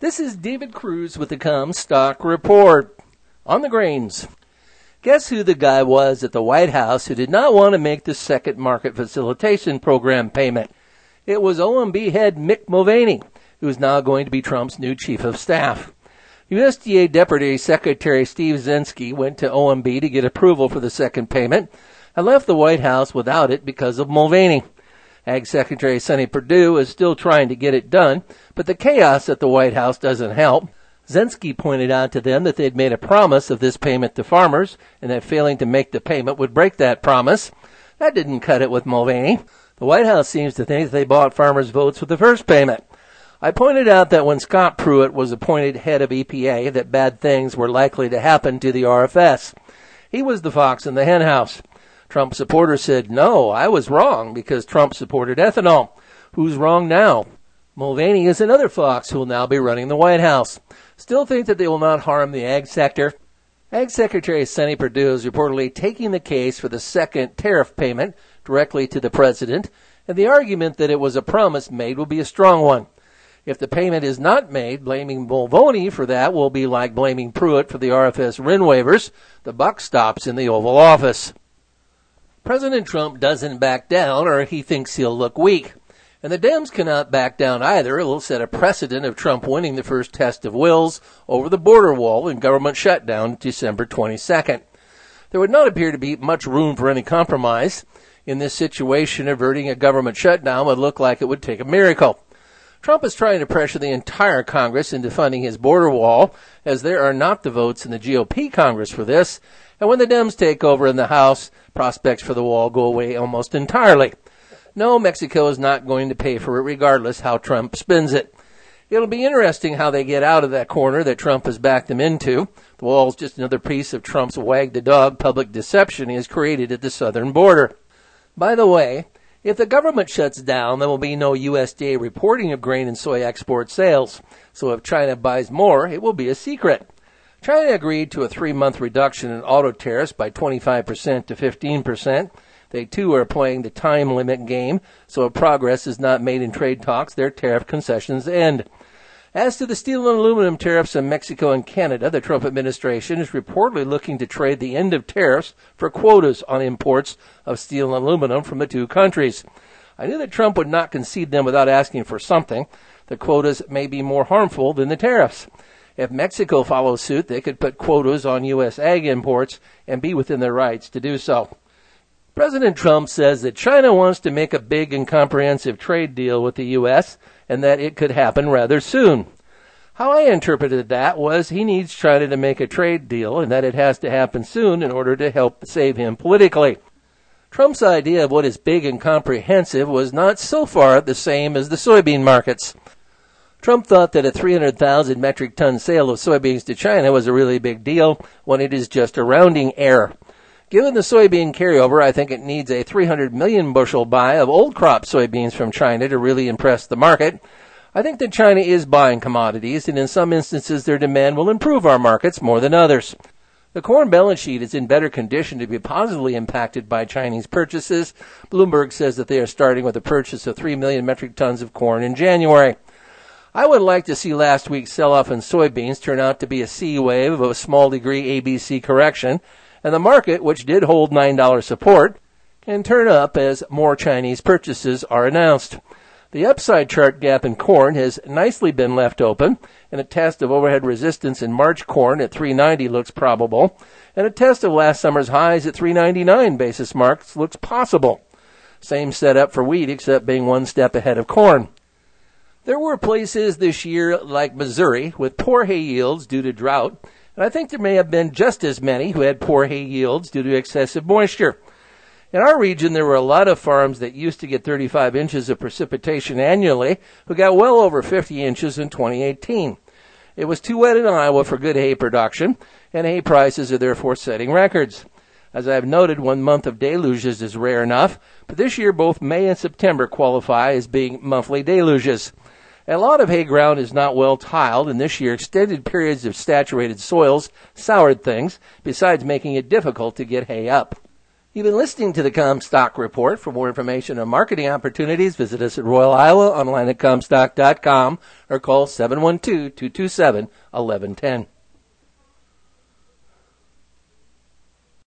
This is David Cruz with the Comstock Report. On the grains. Guess who the guy was at the White House who did not want to make the second market facilitation program payment? It was OMB head Mick Mulvaney, who is now going to be Trump's new chief of staff. USDA Deputy Secretary Steve Zelensky went to OMB to get approval for the second payment and left the White House without it because of Mulvaney. Ag Secretary Sonny Perdue is still trying to get it done, but the chaos at the White House doesn't help. Zelensky pointed out to them that they'd made a promise of this payment to farmers, and that failing to make the payment would break that promise. That didn't cut it with Mulvaney. The White House seems to think that they bought farmers' votes with the first payment. I pointed out that when Scott Pruitt was appointed head of EPA, that bad things were likely to happen to the RFS. He was the fox in the henhouse. Trump supporters said, no, I was wrong because Trump supported ethanol. Who's wrong now? Mulvaney is another fox who will now be running the White House. Still think that they will not harm the ag sector. Ag Secretary Sonny Perdue is reportedly taking the case for the second tariff payment directly to the president, and the argument that it was a promise made will be a strong one. If the payment is not made, blaming Mulvaney for that will be like blaming Pruitt for the RFS RIN waivers. The buck stops in the Oval Office. President Trump doesn't back down, or he thinks he'll look weak. And the Dems cannot back down either. It will set a precedent of Trump winning the first test of wills over the border wall and government shutdown December 22nd. There would not appear to be much room for any compromise. In this situation, averting a government shutdown would look like it would take a miracle. Trump is trying to pressure the entire Congress into funding his border wall, as there are not the votes in the GOP Congress for this. And when the Dems take over in the House, prospects for the wall go away almost entirely. No, Mexico is not going to pay for it regardless how Trump spins it. It'll be interesting how they get out of that corner that Trump has backed them into. The wall is just another piece of Trump's wag the dog public deception he has created at the southern border. By the way, if the government shuts down, there will be no USDA reporting of grain and soy export sales. So if China buys more, it will be a secret. China agreed to a 3-month reduction in auto tariffs by 25% to 15%. They, too, are playing the time limit game, so if progress is not made in trade talks, their tariff concessions end. As to the steel and aluminum tariffs in Mexico and Canada, the Trump administration is reportedly looking to trade the end of tariffs for quotas on imports of steel and aluminum from the two countries. I knew that Trump would not concede them without asking for something. The quotas may be more harmful than the tariffs. If Mexico follows suit, they could put quotas on U.S. ag imports and be within their rights to do so. President Trump says that China wants to make a big and comprehensive trade deal with the U.S. and that it could happen rather soon. How I interpreted that was he needs China to make a trade deal and that it has to happen soon in order to help save him politically. Trump's idea of what is big and comprehensive was not so far the same as the soybean markets. Trump thought that a 300,000 metric ton sale of soybeans to China was a really big deal when it is just a rounding error. Given the soybean carryover, I think it needs a 300 million bushel buy of old crop soybeans from China to really impress the market. I think that China is buying commodities, and in some instances their demand will improve our markets more than others. The corn balance sheet is in better condition to be positively impacted by Chinese purchases. Bloomberg says that they are starting with a purchase of 3 million metric tons of corn in January. I would like to see last week's sell-off in soybeans turn out to be a C wave of a small degree ABC correction, and the market, which did hold $9 support, can turn up as more Chinese purchases are announced. The upside chart gap in corn has nicely been left open, and a test of overhead resistance in March corn at 390 looks probable, and a test of last summer's highs at 399 basis marks looks possible. Same setup for wheat, except being one step ahead of corn. There were places this year like Missouri with poor hay yields due to drought, and I think there may have been just as many who had poor hay yields due to excessive moisture. In our region, there were a lot of farms that used to get 35 inches of precipitation annually who got well over 50 inches in 2018. It was too wet in Iowa for good hay production, and hay prices are therefore setting records. As I have noted, 1 month of deluges is rare enough, but this year both May and September qualify as being monthly deluges. A lot of hay ground is not well tiled, and this year extended periods of saturated soils soured things, besides making it difficult to get hay up. You've been listening to the Comstock Report. For more information on marketing opportunities, visit us at Royal Iowa, online at Comstock.com, or call 712-227-1110.